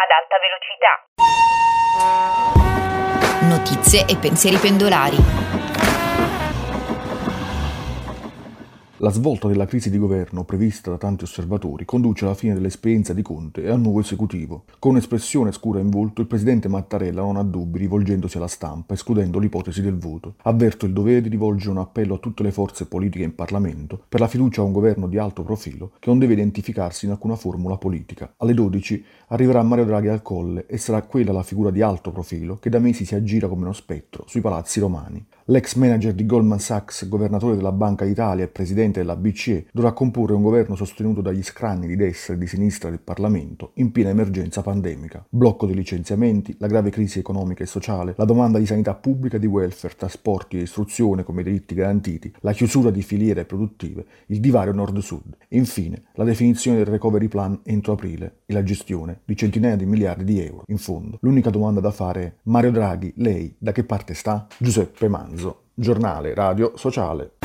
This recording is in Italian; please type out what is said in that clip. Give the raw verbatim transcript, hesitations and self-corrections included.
ad alta velocità. Notizie e pensieri pendolari. La svolta della crisi di governo prevista da tanti osservatori conduce alla fine dell'esperienza di Conte e al nuovo esecutivo. Con un'espressione scura in volto, il presidente Mattarella non ha dubbi rivolgendosi alla stampa, escludendo l'ipotesi del voto. Avverto il dovere di rivolgere un appello a tutte le forze politiche in Parlamento per la fiducia a un governo di alto profilo che non deve identificarsi in alcuna formula politica. Alle dodici arriverà Mario Draghi al Colle e sarà quella la figura di alto profilo che da mesi si aggira come uno spettro sui palazzi romani. L'ex manager di Goldman Sachs, governatore della Banca d'Italia e presidente della B C E, dovrà comporre un governo sostenuto dagli scranni di destra e di sinistra del Parlamento in piena emergenza pandemica. Blocco dei licenziamenti, la grave crisi economica e sociale, la domanda di sanità pubblica e di welfare, trasporti e istruzione come diritti garantiti, la chiusura di filiere produttive, il divario nord-sud e infine la definizione del recovery plan entro aprile e la gestione di centinaia di miliardi di euro. In fondo, l'unica domanda da fare è: Mario Draghi, lei da che parte sta? Giuseppe Manzo, Giornale Radio Sociale.